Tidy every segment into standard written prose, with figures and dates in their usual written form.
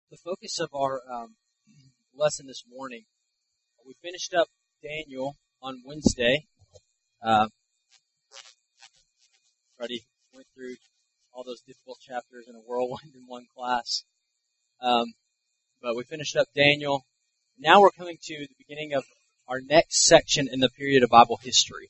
The focus of our lesson this morning, we finished up Daniel on Wednesday. Already went through all those difficult chapters in a whirlwind in one class. But we finished up Daniel. Now we're coming to the beginning of our next section in the period of Bible history.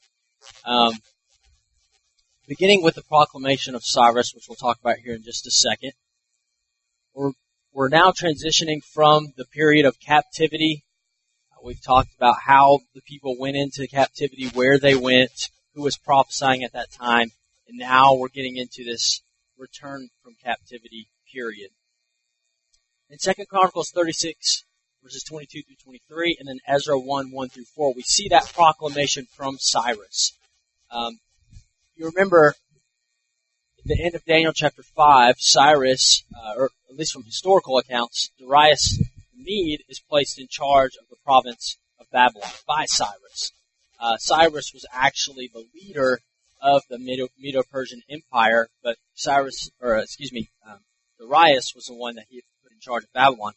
Beginning with the proclamation of Cyrus, which we'll talk about here in just a second. We're now transitioning from the period of captivity. We've talked about how the people went into captivity, where they went, who was prophesying at that time, and now we're getting into this return from captivity period. In 2 Chronicles 36, verses 22 through 23, and then Ezra 1, 1 through 4, we see that proclamation from Cyrus. You remember, at the end of Daniel chapter 5, Cyrus, or at least from historical accounts, Darius the Mede is placed in charge of the province of Babylon by Cyrus. Cyrus was actually the leader of the Medo-Persian Empire, but Darius was the one that he had put in charge of Babylon.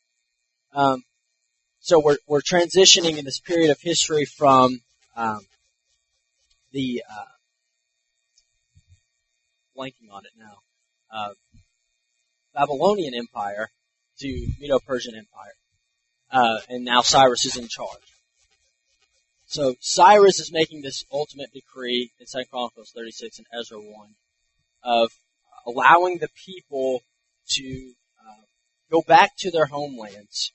So we're transitioning in this period of history from the blanking on it now, Babylonian Empire to Medo-Persian Empire. And now Cyrus is in charge. So Cyrus is making this ultimate decree in 2 Chronicles 36 and Ezra 1 of allowing the people to go back to their homelands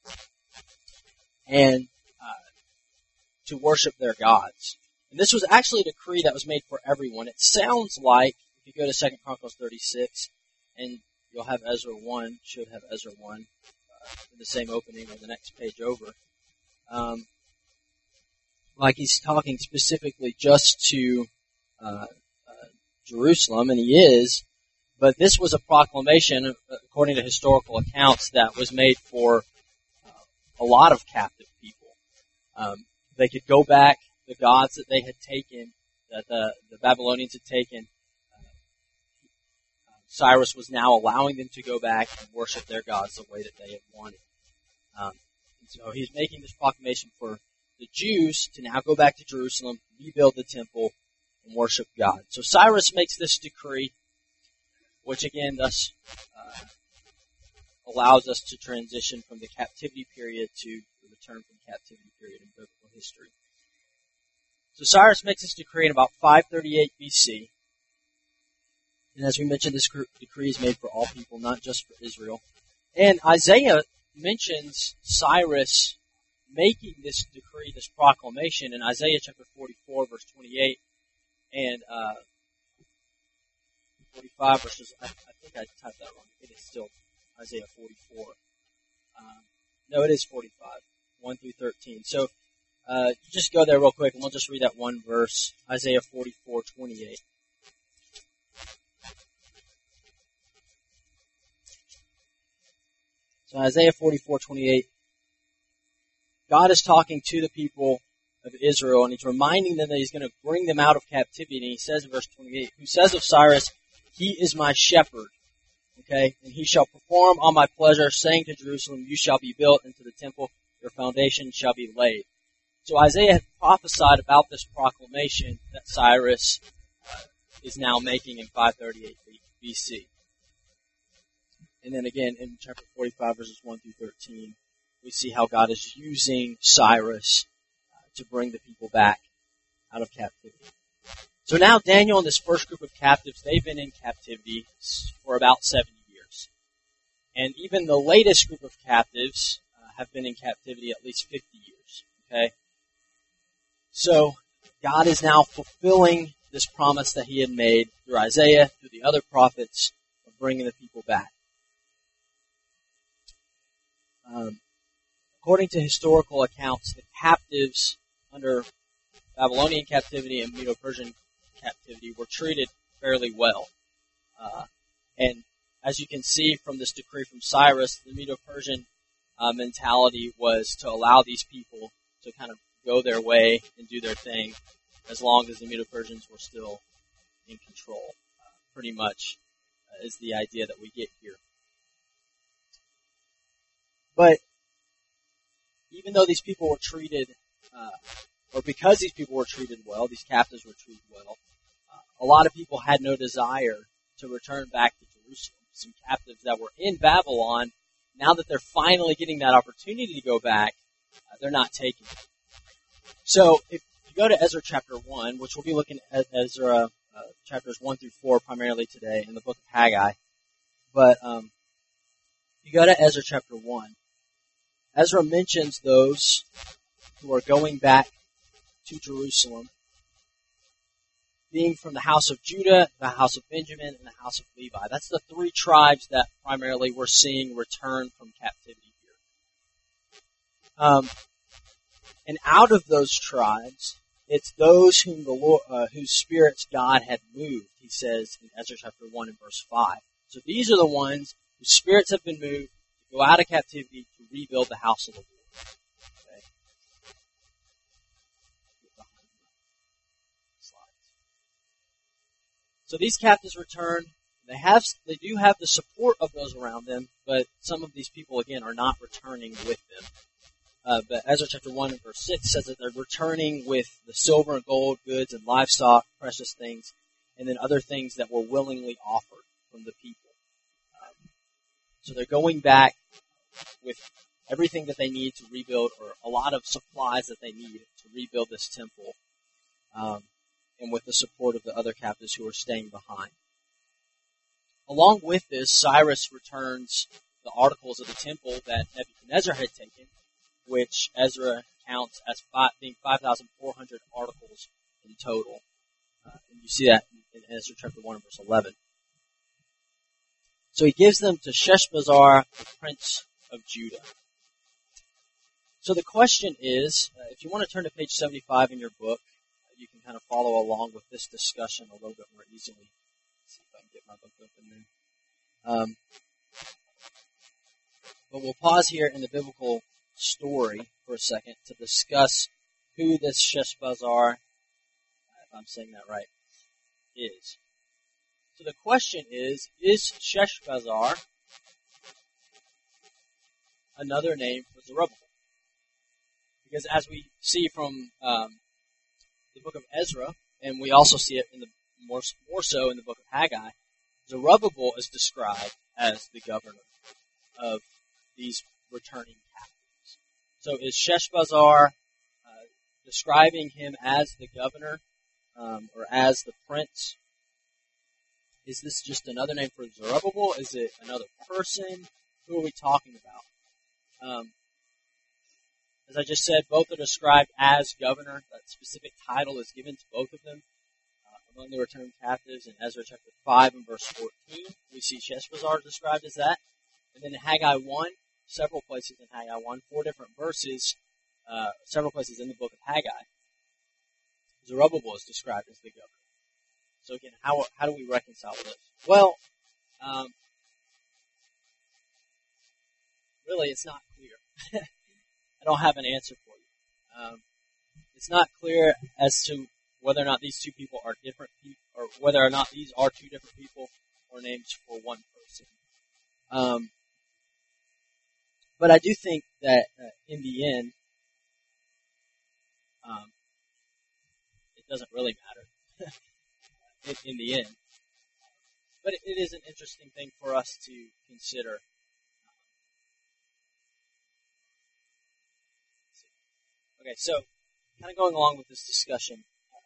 and to worship their gods. And this was actually a decree that was made for everyone. It sounds like, if you go to 2 Chronicles 36, and you'll have Ezra 1, should have Ezra 1, in the same opening or the next page over. Like he's talking specifically just to Jerusalem, and he is, but this was a proclamation, according to historical accounts, that was made for a lot of captive people. They could go back, the gods that they had taken, that the Babylonians had taken, Cyrus was now allowing them to go back and worship their gods the way that they had wanted. And so he's making this proclamation for the Jews to now go back to Jerusalem, rebuild the temple, and worship God. So Cyrus makes this decree, which again thus allows us to transition from the captivity period to the return from captivity period in biblical history. So Cyrus makes this decree in about 538 BC. And as we mentioned, this decree is made for all people, not just for Israel. And Isaiah mentions Cyrus making this decree, this proclamation, in Isaiah chapter 44, verse 28, and 45 verses, I think I typed that wrong. It is still Isaiah 44. No, it is 45, 1 through 13. So, just go there real quick, and we'll just read that one verse, Isaiah 44, 28. So Isaiah 44:28, God is talking to the people of Israel, and he's reminding them that he's going to bring them out of captivity. And he says in verse 28, who says of Cyrus, he is my shepherd, okay, and he shall perform all my pleasure, saying to Jerusalem, you shall be built into the temple, your foundation shall be laid. So Isaiah had prophesied about this proclamation that Cyrus is now making in 538 BC. And then again, in chapter 45, verses 1 through 13, we see how God is using Cyrus to bring the people back out of captivity. So now Daniel and this first group of captives, they've been in captivity for about 70 years. And even the latest group of captives have been in captivity at least 50 years. Okay? So God is now fulfilling this promise that he had made through Isaiah, through the other prophets, of bringing the people back. According to historical accounts, the captives under Babylonian captivity and Medo-Persian captivity were treated fairly well. And as you can see from this decree from Cyrus, the Medo-Persian mentality was to allow these people to kind of go their way and do their thing as long as the Medo-Persians were still in control. Pretty much is the idea that we get here. But even though these people were treated, or because these people were treated well, these captives were treated well, a lot of people had no desire to return back to Jerusalem. Some captives that were in Babylon, now that they're finally getting that opportunity to go back, they're not taking it. So if you go to Ezra chapter 1, which we'll be looking at Ezra chapters 1 through 4 primarily today in the book of Haggai, but if you go to Ezra chapter 1, Ezra mentions those who are going back to Jerusalem being from the house of Judah, the house of Benjamin, and the house of Levi. That's the three tribes that primarily we're seeing return from captivity here. And out of those tribes, it's those whom the Lord, whose spirits God had moved, he says in Ezra chapter 1 and verse 5. So these are the ones whose spirits have been moved to go out of captivity to rebuild the house of the Lord. Okay. So these captives return. They do have the support of those around them, but some of these people, again, are not returning with them. But Ezra chapter 1 and verse 6 says that they're returning with the silver and gold, goods and livestock, precious things, and then other things that were willingly offered from the people. So they're going back with everything that they need to rebuild, or a lot of supplies that they need to rebuild this temple, and with the support of the other captives who are staying behind. Along with this, Cyrus returns the articles of the temple that Nebuchadnezzar had taken, which Ezra counts as being 5,400 articles in total. And you see that in Ezra chapter 1 and verse 11. So he gives them to Sheshbazzar, the prince of Judah. So the question is, if you want to turn to page 75 in your book, you can kind of follow along with this discussion a little bit more easily. Let's see if I can get my book open there. But we'll pause here in the biblical story for a second to discuss who this Sheshbazzar, if I'm saying that right, is. So the question is Sheshbazzar another name for Zerubbabel? Because as we see from the book of Ezra, and we also see it in the more so in the book of Haggai, Zerubbabel is described as the governor of these returning captives. So is Sheshbazzar describing him as the governor or as the prince? Is this just another name for Zerubbabel? Is it another person? Who are we talking about? As I just said, both are described as governor. That specific title is given to both of them among the returned captives. In Ezra chapter 5 and verse 14, we see Sheshbazzar described as that. And then in Haggai 1, several places in Haggai 1, 4 different verses, several places in the book of Haggai, Zerubbabel is described as the governor. So again, how do we reconcile this? Well, really, it's not clear. I don't have an answer for you. It's not clear as to whether or not these two people are different people, or whether or not these are two different people or names for one person. But I do think that in the end, it doesn't really matter in the end. But it is an interesting thing for us to consider. Okay, so kind of going along with this discussion,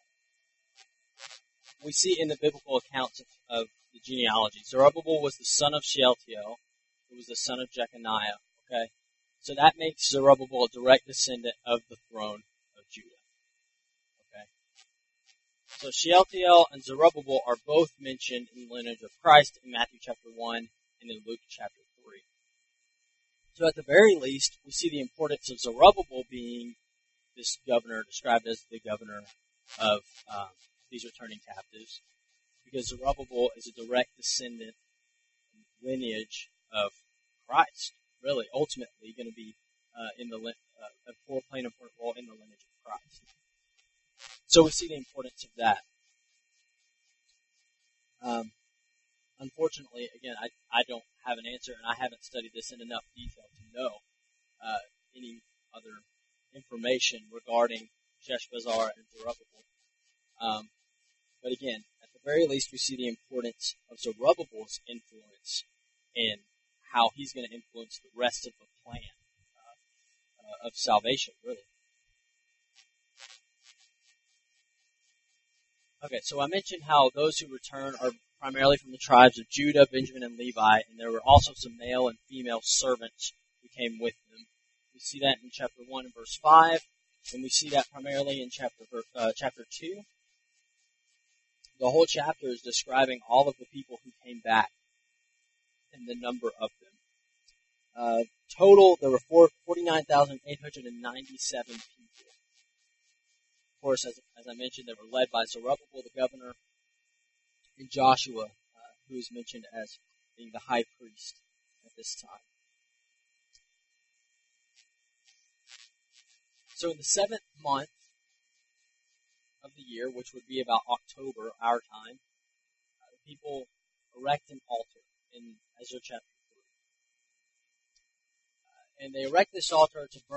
we see in the biblical accounts of the genealogy, Zerubbabel was the son of Shealtiel, who was the son of Jeconiah. Okay, so that makes Zerubbabel a direct descendant of the throne of Judah. Okay, so Shealtiel and Zerubbabel are both mentioned in the lineage of Christ in Matthew chapter 1 and in Luke chapter 3. So at the very least, we see the importance of Zerubbabel being this governor, described as the governor of these returning captives, because Zerubbabel is a direct descendant lineage of Christ. Really, ultimately, going to be in the playing an important role in the lineage of Christ. So we see the importance of that. Unfortunately, again, I don't have an answer, and I haven't studied this in enough detail to know any other information regarding Sheshbazzar and Zerubbabel. But again, at the very least, we see the importance of Zerubbabel's influence in how he's going to influence the rest of the plan of salvation, really. Okay, so I mentioned how those who return are primarily from the tribes of Judah, Benjamin, and Levi, and there were also some male and female servants who came with them. We see that in chapter 1 and verse 5, and we see that primarily in chapter 2. The whole chapter is describing all of the people who came back and the number of them. Total, there were 49,897 people. Of course, as I mentioned, they were led by Zerubbabel, the governor, and Joshua, who is mentioned as being the high priest at this time. So in the 7th month of the year, which would be about October, our time, the people erect an altar in Ezra chapter 3. And they erect this altar to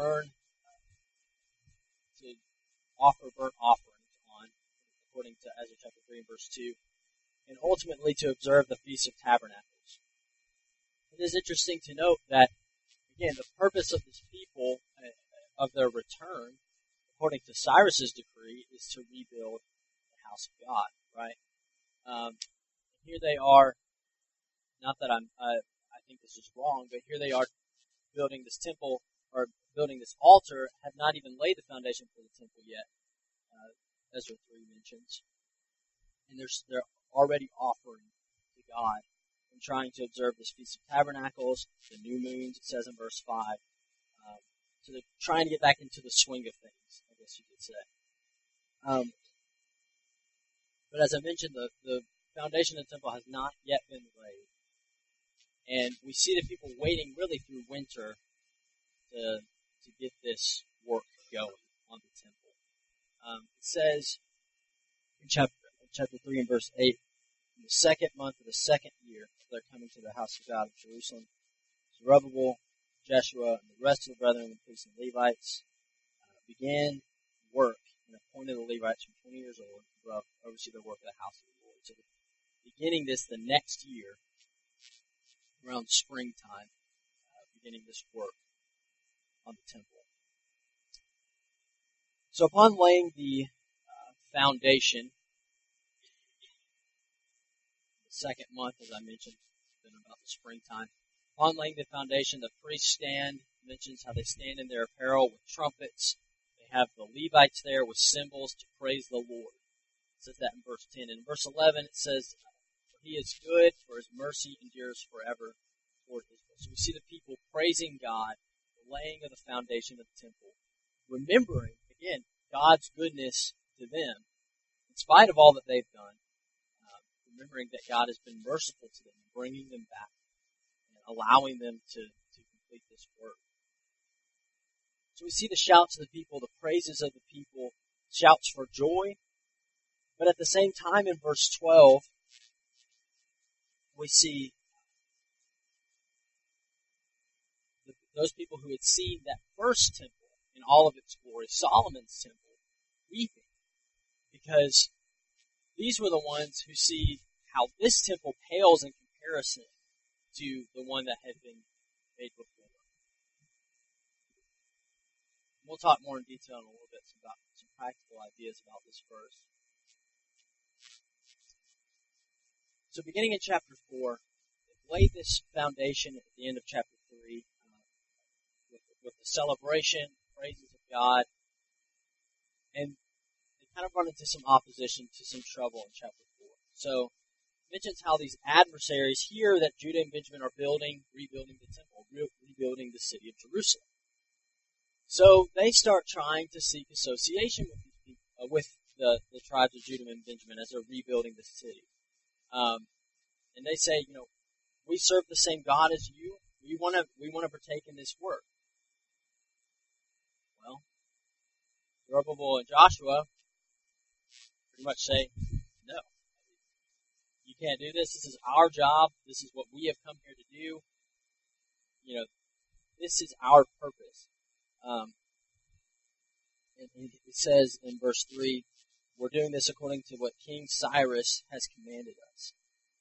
offer burnt offerings on, according to Ezra chapter 3 and verse 2, and ultimately to observe the Feast of Tabernacles. It is interesting to note that, again, the purpose of this people, of their return, according to Cyrus's decree, is to rebuild the house of God, right? Here they are, not that I think this is wrong, but here they are building this temple, or building this altar, have not even laid the foundation for the temple yet, Ezra 3 mentions. And they're already offering to God and trying to observe this Feast of Tabernacles, the new moons, it says in verse 5. So they're trying to get back into the swing of things, I guess you could say. But as I mentioned, the foundation of the temple has not yet been laid. And we see the people waiting really through winter to get this work going on the temple. It says in chapter 3 and verse 8, in the 2nd month of the 2nd year, they're coming to the house of God of Jerusalem. Zerubbabel, Jeshua, and the rest of the brethren, the priests and Levites, began work and appointed the Levites from 20 years old to oversee the work of the house of the Lord. So beginning this the next year, around springtime, beginning this work on the temple. So upon laying the foundation, the 2nd month, as I mentioned, been about the springtime. Upon laying the foundation, the priests mentions how they stand in their apparel with trumpets. They have the Levites there with cymbals to praise the Lord. It says that in verse 10. And in verse 11, it says, "For he is good, for his mercy endures forever toward Israel." So we see the people praising God, the laying of the foundation of the temple, remembering, again, God's goodness to them, in spite of all that they've done, remembering that God has been merciful to them, bringing them back, and allowing them to complete this work. So we see the shouts of the people, the praises of the people, shouts for joy. But at the same time, in verse 12, we see those people who had seen that first temple in all of its glory, Solomon's temple, weeping. Because these were the ones who see how this temple pales in comparison to the one that had been made before. We'll talk more in detail in a little bit about some practical ideas about this verse. So beginning in chapter 4, they laid this foundation at the end of chapter 3 with the celebration, praises of God, and they kind of run into some opposition, to some trouble in chapter 4. So it mentions how these adversaries hear that Judah and Benjamin are rebuilding the temple, rebuilding the city of Jerusalem. So they start trying to seek association with these people, with the tribes of Judah and Benjamin as they're rebuilding the city. And they say, we serve the same God as you. We want to partake in this work. Well, Zerubbabel and Joshua pretty much say, no, you can't do this. This is our job. This is what we have come here to do. this is our purpose. And it says in verse 3, we're doing this according to what King Cyrus has commanded us.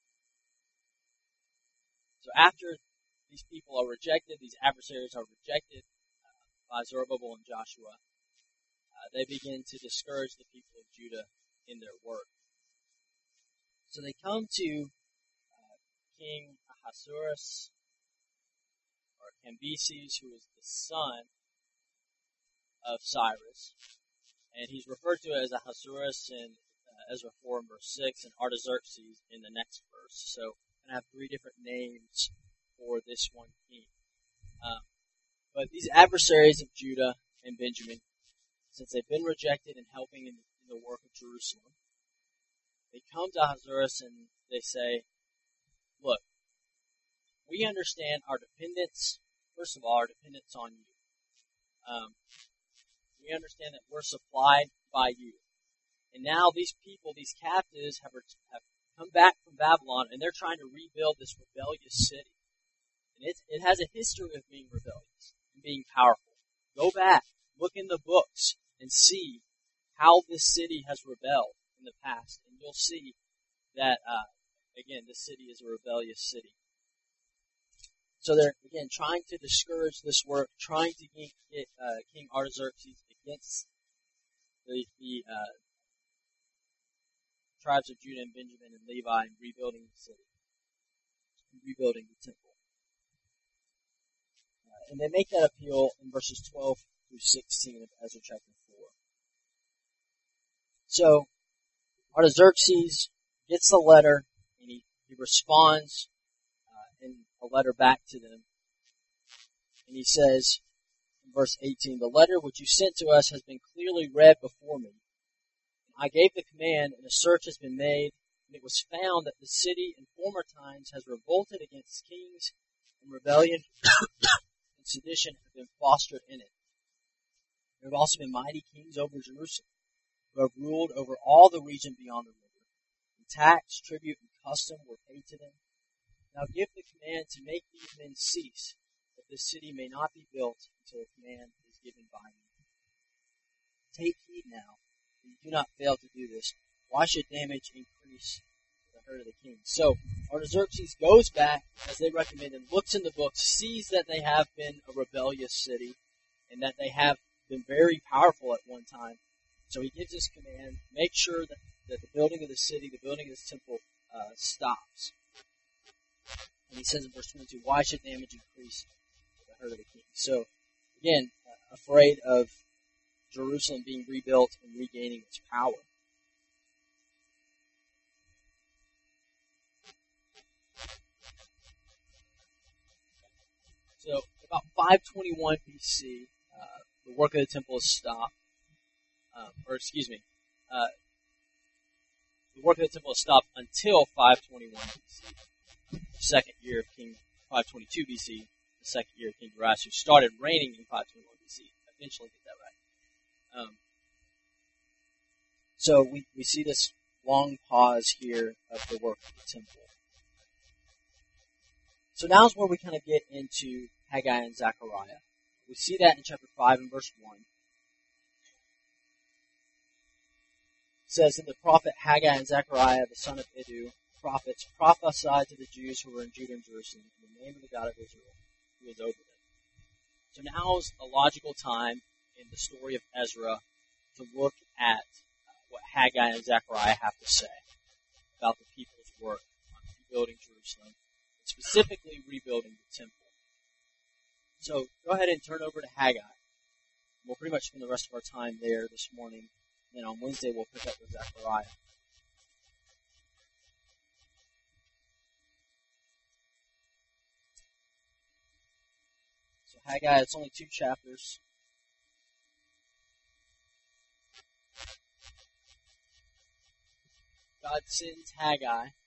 So after these people are rejected, these adversaries are rejected by Zerubbabel and Joshua, they begin to discourage the people of Judah in their work. So they come to King Ahasuerus, or Cambyses, who is the son of Cyrus, and he's referred to as Ahasuerus in Ezra 4 and verse 6, and Artaxerxes in the next verse. So I have three different names for this one king. But these adversaries of Judah and Benjamin, since they've been rejected in helping in the work of Jerusalem, they come to Ahasuerus and they say, look, we understand our dependence, first of all, our dependence on you. We understand that we're supplied by you. And now these people, these captives, have come back from Babylon, and they're trying to rebuild this rebellious city. And it has a history of being rebellious and being powerful. Go back, look in the books, and see how this city has rebelled in the past. And you'll see that, again, this city is a rebellious city. So they're, again, trying to discourage this work, trying to get King Artaxerxes against the tribes of Judah and Benjamin and Levi and rebuilding the city, and rebuilding the temple. And they make that appeal in verses 12 through 16 of Ezra chapter 4. So Artaxerxes gets the letter, and he responds in a letter back to them. And he says, in verse 18, the letter which you sent to us has been clearly read before me. I gave the command, and a search has been made, and it was found that the city in former times has revolted against kings, and rebellion and sedition have been fostered in it. There have also been mighty kings over Jerusalem, who have ruled over all the region beyond the river. And tax, tribute, and custom were paid to them. Now give the command to make these men cease, that the city may not be built until a command is given by me. Take heed now, that you do not fail to do this. Why should damage increase to the hurt of the king? So Artaxerxes goes back, as they recommend, and looks in the books, sees that they have been a rebellious city, and that they have been very powerful at one time. So he gives this command, make sure that the building of the city, the building of this temple, stops. And he says in verse 22, why should damage increase to the hurt of the king? So, again, afraid of Jerusalem being rebuilt and regaining its power. So, about 521 BC, the work of the temple is stopped. The work of the temple is stopped until 521 BC. The second year of King 522 BC, the second year of King Darius, who started reigning in 521 BC. Eventually get that right. So we see this long pause here of the work of the temple. So now's where we kind of get into Haggai and Zechariah. We see that in chapter 5 and verse 1. It says that the prophet Haggai and Zechariah, the son of Iddu, prophets, prophesied to the Jews who were in Judah and Jerusalem in the name of the God of Israel, who is over them. So now is a logical time in the story of Ezra to look at what Haggai and Zechariah have to say about the people's work on rebuilding Jerusalem, and specifically rebuilding the temple. So go ahead and turn over to Haggai. We'll pretty much spend the rest of our time there this morning. Then on Wednesday we'll pick up with Zechariah. So Haggai, it's only 2 chapters. God sends Haggai, of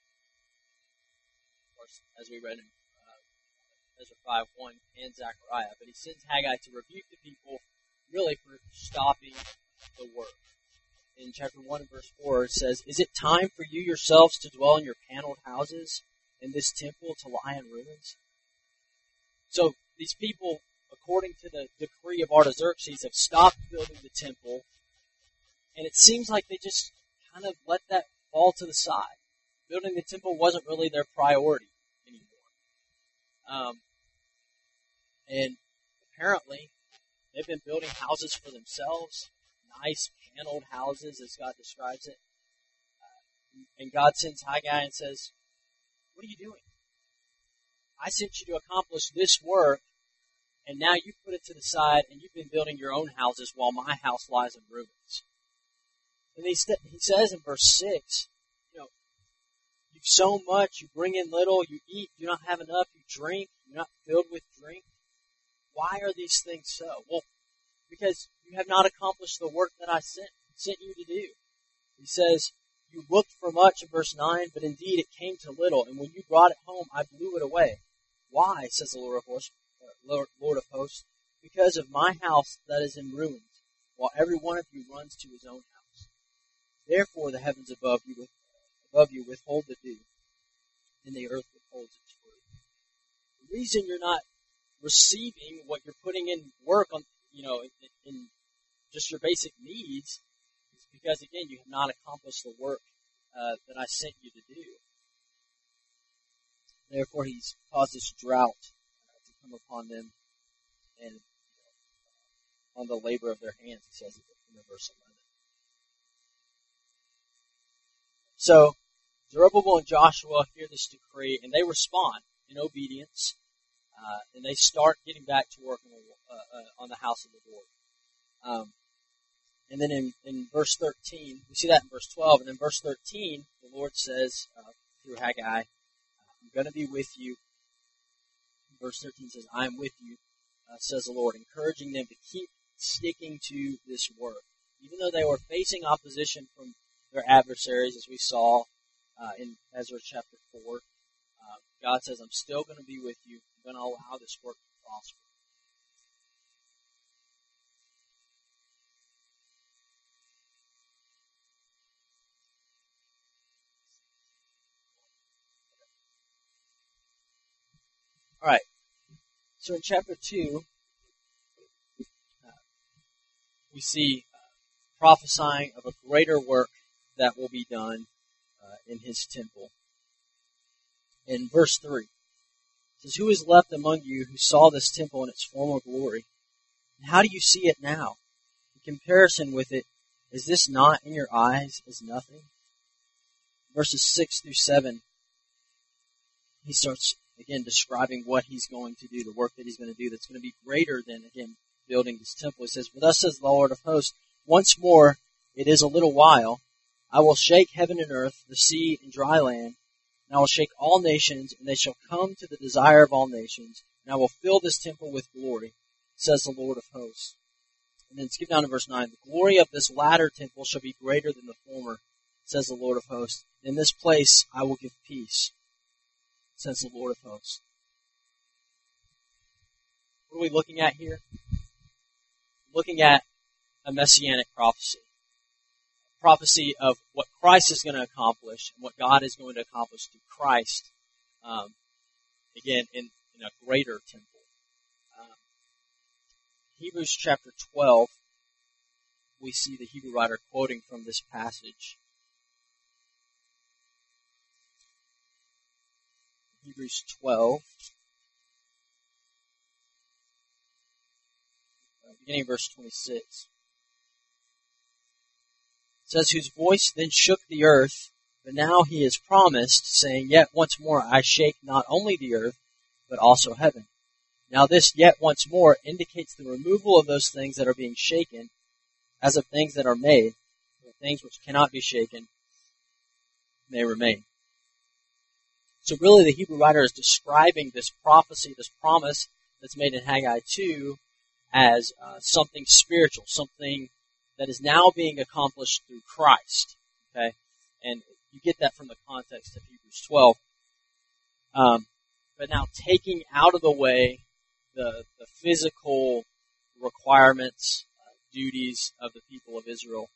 course, as we read in Ezra 5:1 and Zechariah, but he sends Haggai to rebuke the people, really for stopping the work. In chapter 1 and verse 4, it says, is it time for you yourselves to dwell in your paneled houses, and this temple to lie in ruins? So these people, according to the decree of Artaxerxes, have stopped building the temple, and it seems like they just kind of let that fall to the side. Building the temple wasn't really their priority anymore. And apparently, they've been building houses for themselves, nice paneled houses, as God describes it. And God sends Haggai and says, "What are you doing? I sent you to accomplish this work, and now you put it to the side, and you've been building your own houses while my house lies in ruins." And he says in verse 6, you've sown much, you bring in little, you eat, you don't have enough, you drink, you're not filled with drink. Why are these things so? Well, because you have not accomplished the work that I sent you to do. He says, you looked for much in verse 9, but indeed it came to little, and when you brought it home, I blew it away. Why, says the Lord of hosts? Because of my house that is in ruins, while every one of you runs to his own house. Therefore the heavens above you withhold the dew, and the earth withholds its fruit. The reason you're not receiving what you're putting in work on, in just your basic needs, is because, again, you have not accomplished the work that I sent you to do. Therefore, he's caused this drought to come upon them and on the labor of their hands, he says in verse 11. So, Zerubbabel and Joshua hear this decree, and they respond in obedience, and they start getting back to work on the house of the Lord. And then in verse 13, we see that in verse 12, and in verse 13, the Lord says through Haggai, I'm going to be with you. Verse 13 says, I am with you, says the Lord, encouraging them to keep sticking to this work. Even though they were facing opposition from their adversaries, as we saw in Ezra chapter 4, God says, I'm still going to be with you. I'm going to allow this work to prosper. All right. So in chapter 2, we see prophesying of a greater work that will be done in his temple. In verse 3, it says, Who is left among you who saw this temple in its former glory? And how do you see it now? In comparison with it, is this not in your eyes as nothing? Verses 6 through 7, he starts, again, describing what he's going to do, the work that he's going to do that's going to be greater than, again, building this temple. He says, For thus says the Lord of hosts, once more, it is a little while, I will shake heaven and earth, the sea and dry land, and I will shake all nations, and they shall come to the desire of all nations, and I will fill this temple with glory, says the Lord of hosts. And then skip down to verse 9. The glory of this latter temple shall be greater than the former, says the Lord of hosts. In this place I will give peace, says the Lord of hosts. What are we looking at here? Looking at a messianic prophecy. Prophecy of what Christ is going to accomplish and what God is going to accomplish through Christ, again, in a greater temple. Hebrews chapter 12, we see the Hebrew writer quoting from this passage. Hebrews 12, beginning of verse 26. It says, Whose voice then shook the earth, but now he has promised, saying, Yet once more I shake not only the earth, but also heaven. Now this yet once more indicates the removal of those things that are being shaken, as of things that are made, the things which cannot be shaken may remain. So really the Hebrew writer is describing this prophecy, this promise that's made in Haggai 2 as something spiritual, something that is now being accomplished through Christ. Okay? And you get that from the context of Hebrews 12. But now taking out of the way the physical requirements, duties of the people of Israel,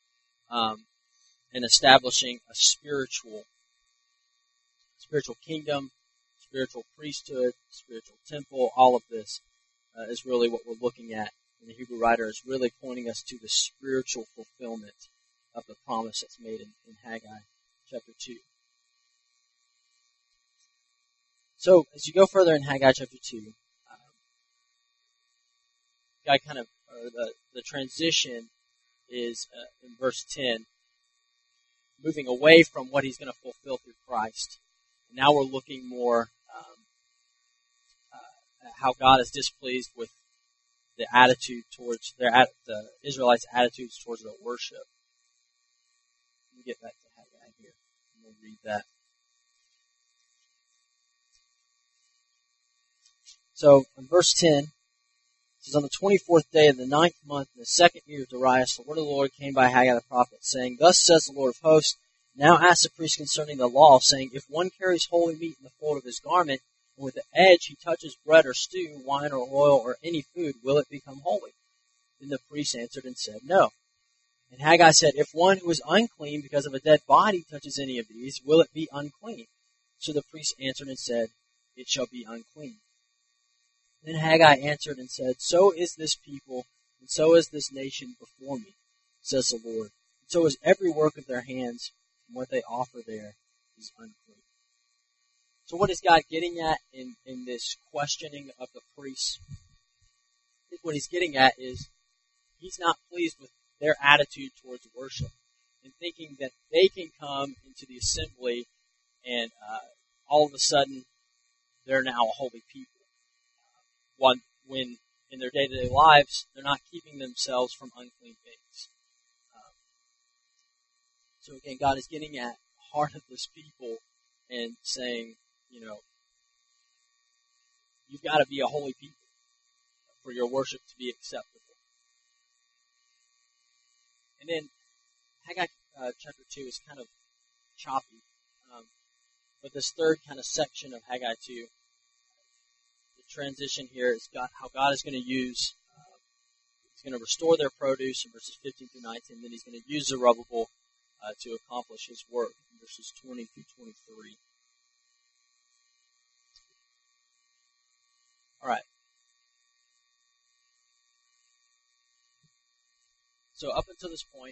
and establishing a spiritual kingdom, spiritual priesthood, spiritual temple, all of this is really what we're looking at. And the Hebrew writer is really pointing us to the spiritual fulfillment of the promise that's made in Haggai chapter 2. So, as you go further in Haggai chapter 2, the transition is in verse 10, moving away from what he's going to fulfill through Christ. And now we're looking more at how God is displeased with the attitude towards the Israelites' attitudes towards their worship. Let me get back to Haggai here. I'm going to read that. So, in verse 10, it says, on the 24th day of the 9th month, in the 2nd year of Darius, the word of the Lord came by Haggai the prophet, saying, Thus says the Lord of hosts, now ask the priest concerning the law, saying, If one carries holy meat in the fold of his garment, and with the edge he touches bread or stew, wine or oil, or any food, will it become holy? Then the priest answered and said, No. And Haggai said, If one who is unclean because of a dead body touches any of these, will it be unclean? So the priest answered and said, It shall be unclean. Then Haggai answered and said, So is this people, and so is this nation before me, says the Lord. And so is every work of their hands, and what they offer there is unclean. So what is God getting at in this questioning of the priests? I think what he's getting at is he's not pleased with their attitude towards worship and thinking that they can come into the assembly and all of a sudden they're now a holy people. When in their day-to-day lives, they're not keeping themselves from unclean things. So again, God is getting at the heart of this people and saying, you've got to be a holy people for your worship to be acceptable. And then Haggai chapter 2 is kind of choppy, but this third kind of section of Haggai 2, transition here is how God is going to use, he's going to restore their produce in verses 15 through 19, then he's going to use Zerubbabel to accomplish his work in verses 20 through 23. Alright. So up until this point,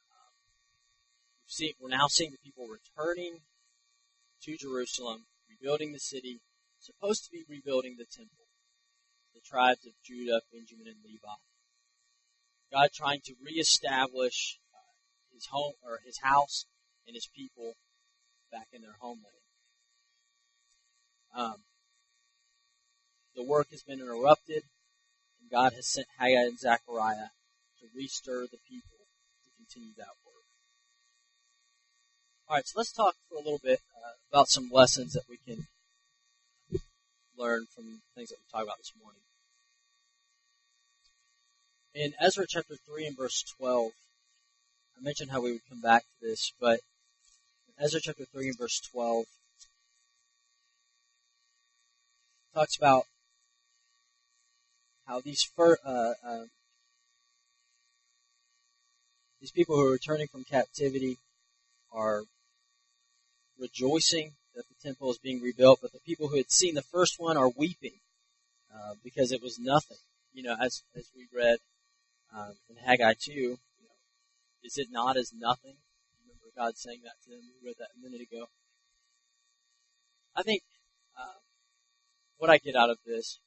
we're now seeing the people returning to Jerusalem, rebuilding the city, supposed to be rebuilding the temple, the tribes of Judah, Benjamin, and Levi. God trying to reestablish his home or his house and his people back in their homeland. The work has been interrupted, and God has sent Haggai and Zechariah to restir the people to continue that work. All right, so let's talk for a little bit about some lessons that we can learn from things that we talked about this morning. In Ezra chapter 3 and verse 12, I mentioned how we would come back to this, but in Ezra chapter 3 and verse 12, it talks about how these people who are returning from captivity are rejoicing that the temple is being rebuilt, but the people who had seen the first one are weeping because it was nothing. As we read in Haggai 2, is it not as nothing? Remember God saying that to them. We read that a minute ago. I think what I get out of this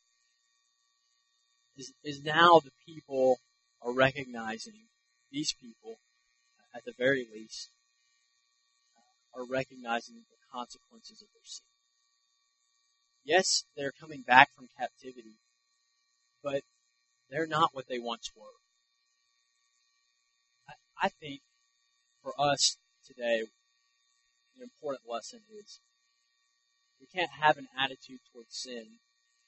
is now the people are recognizing, these people, at the very least, are recognizing the consequences of their sin. Yes, they're coming back from captivity, but they're not what they once were. I think for us today, an important lesson is we can't have an attitude towards sin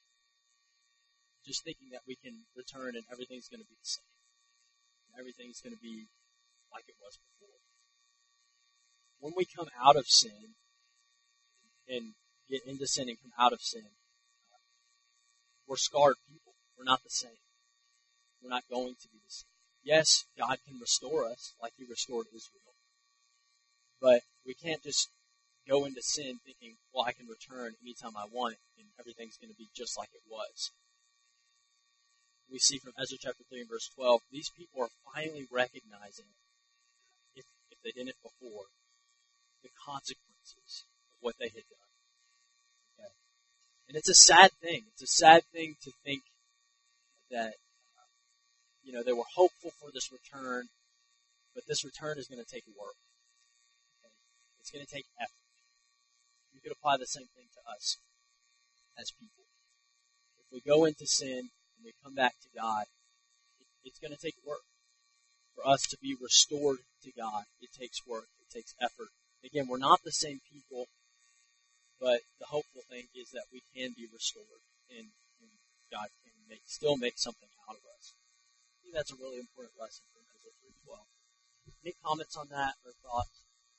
just thinking that we can return and everything's going to be the same. Everything's going to be like it was before. When we come out of sin and get into sin and come out of sin, we're scarred people. We're not the same. We're not going to be the same. Yes, God can restore us like He restored Israel. But we can't just go into sin thinking, well, I can return anytime I want and everything's going to be just like it was. We see from Ezra chapter 3 and verse 12, these people are finally recognizing, if they didn't before, the consequences of what they had done. Okay? And it's a sad thing. It's a sad thing to think that, they were hopeful for this return, but this return is going to take work. Okay? It's going to take effort. You could apply the same thing to us as people. If we go into sin and we come back to God, it's going to take work. For us to be restored to God, it takes work. It takes effort. Again, we're not the same people, but the hopeful thing is that we can be restored and God can still make something out of us. I think that's a really important lesson from Ezra 3:12. Any comments on that or thoughts?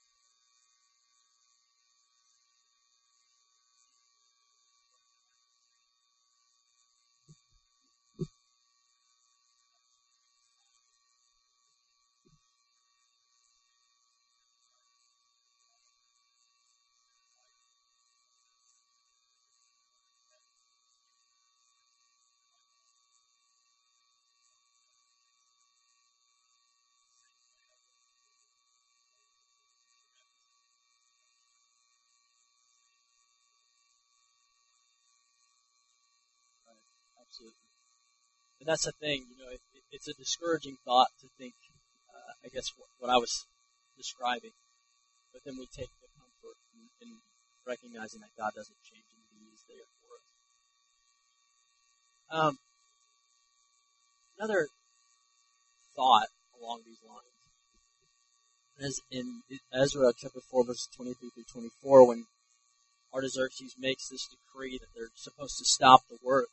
Absolutely. And that's the thing, it's a discouraging thought to think, I guess, what I was describing. But then we take the comfort in recognizing that God doesn't change and He is there for us. Another thought along these lines is in Ezra chapter 4, verses 23 through 24, when Artaxerxes makes this decree that they're supposed to stop the work.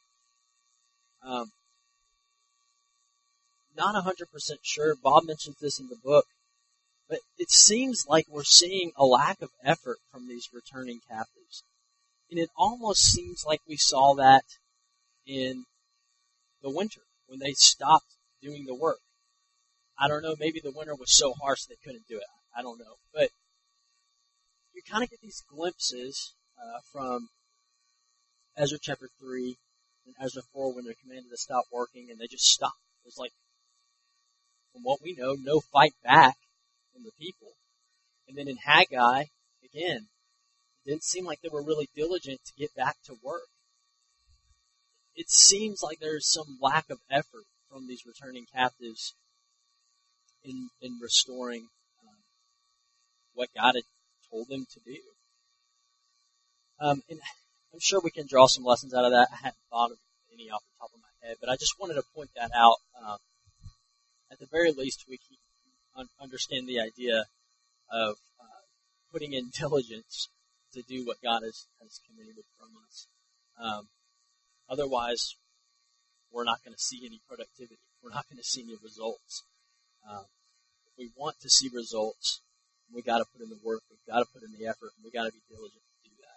Not 100% sure. Bob mentions this in the book, but it seems like we're seeing a lack of effort from these returning captives. And it almost seems like we saw that in the winter, when they stopped doing the work. I don't know, maybe the winter was so harsh they couldn't do it. I don't know. But you kind of get these glimpses from Ezra chapter 3 and Ezra 4 when they're commanded to stop working, and they just stop. There's like, from what we know, no fight back from the people. And then in Haggai, again, it didn't seem like they were really diligent to get back to work. It seems like there's some lack of effort from these returning captives in restoring what God had told them to do. And I'm sure we can draw some lessons out of that. I hadn't thought of any off the top of my head, but I just wanted to point that out. At the very least, we can understand the idea of putting in diligence to do what God has commanded from us. Otherwise, we're not going to see any productivity. We're not going to see any results. If we want to see results, we got to put in the work. We've got to put in the effort. And we got to be diligent to do that.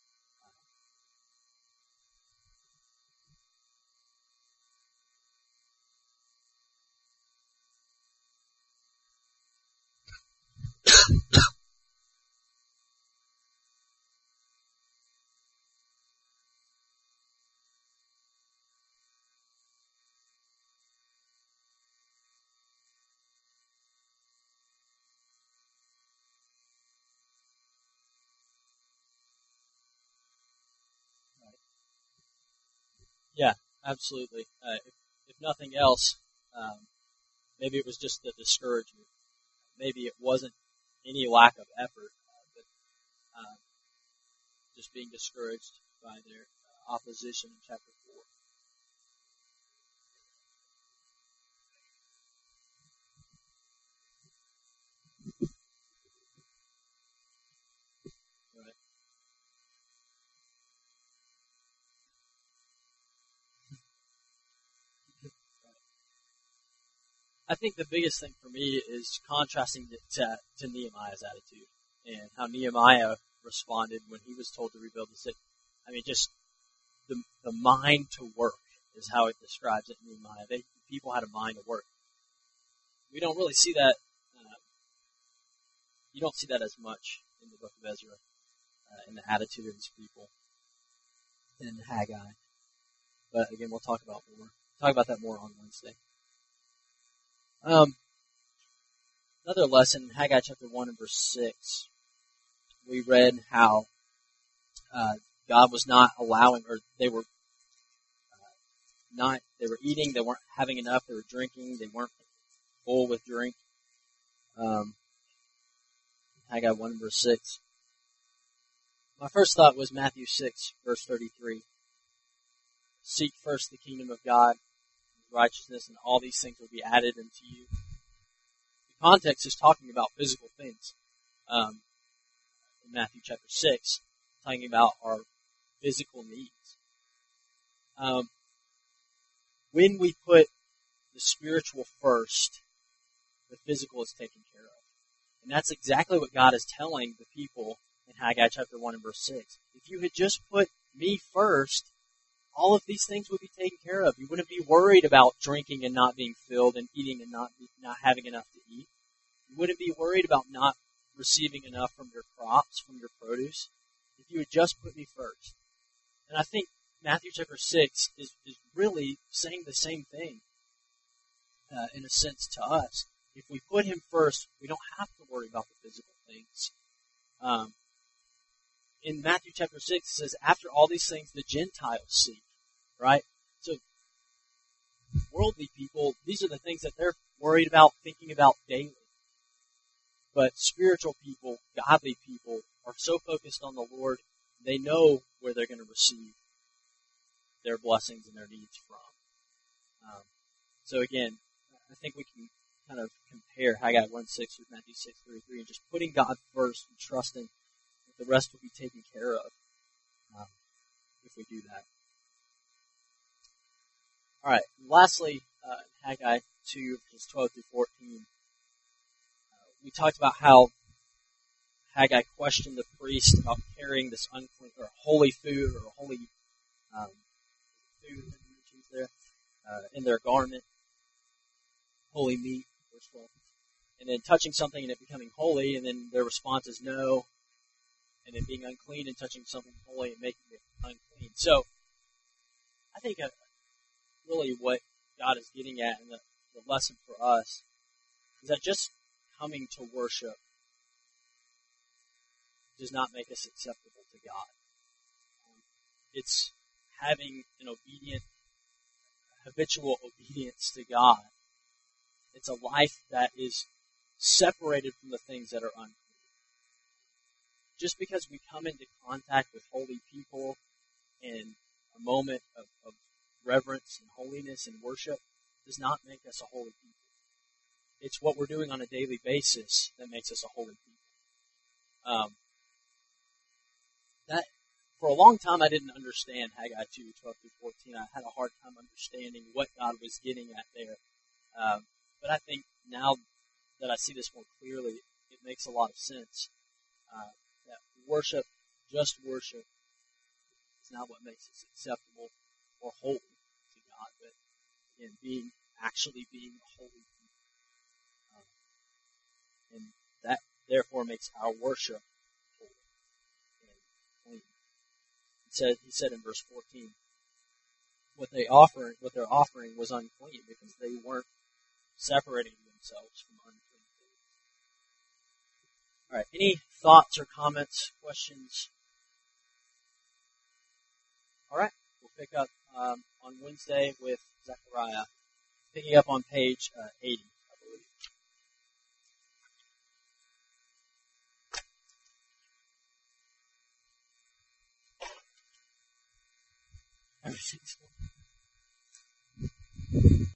Yeah, absolutely. If nothing else, maybe it was just the discouragement. Maybe it wasn't any lack of effort, but just being discouraged by their opposition in chapter 4. Right. I think the biggest thing for me is contrasting it to Nehemiah's attitude and how Nehemiah responded when he was told to rebuild the city. I mean, just the mind to work is how it describes it in Nehemiah. People had a mind to work. We don't really see that. You don't see that as much in the book of Ezra. and the attitude of these people in Haggai. But again, we'll talk about that more on Wednesday. Another lesson, Haggai chapter 1 and verse 6. We read how God was not allowing, or they were eating, they weren't having enough, they were drinking, they weren't full with drink. Haggai 1 verse 6. My first thought was Matthew 6 verse 33. Seek first the kingdom of God, His righteousness, and all these things will be added unto you. The context is talking about physical things. In Matthew chapter 6, talking about our physical needs. When we put the spiritual first, the physical is taken care of. And that's exactly what God is telling the people in Haggai chapter 1 and verse 6. If you had just put me first, all of these things would be taken care of. You wouldn't be worried about drinking and not being filled and eating and not having enough to eat. You wouldn't be worried about not receiving enough from your crops, from your produce, if you had just put me first. And I think Matthew chapter 6 is really saying the same thing, in a sense, to us. If we put Him first, we don't have to worry about the physical things. In Matthew chapter 6, it says, after all these things, the Gentiles seek, right? So, worldly people, these are the things that they're worried about, thinking about daily. But spiritual people, godly people, are so focused on the Lord, they know where they're going to receive their blessings and their needs from. So again, I think we can kind of compare Haggai 1:6 with Matthew 6:33, and just putting God first and trusting that the rest will be taken care of if we do that. All right. Lastly, Haggai 2, verses 12 through 14. We talked about how Haggai questioned the priest about carrying this unclean or holy food or holy food there in their garment, holy meat, verse 12, and then touching something and it becoming holy, and then their response is no, and then being unclean and touching something holy and making it unclean. So, I think really what God is getting at, and the lesson for us, is that just coming to worship does not make us acceptable to God. It's having an habitual obedience to God. It's a life that is separated from the things that are unclean. Just because we come into contact with holy people in a moment of reverence and holiness and worship does not make us a holy people. It's what we're doing on a daily basis that makes us a holy people. That for a long time I didn't understand Haggai 2, 12 through 14. I had a hard time understanding what God was getting at there. But I think now that I see this more clearly, it makes a lot of sense. That worship, just worship, is not what makes us acceptable or holy to God, but again, actually being a holy people. And that therefore makes our worship holy and clean. He said in verse 14, what they're offering was unclean because they weren't separating themselves from unclean things. All right, any thoughts or comments, questions? All right, we'll pick up on Wednesday with Zechariah, picking up on page 80, I believe. Everything's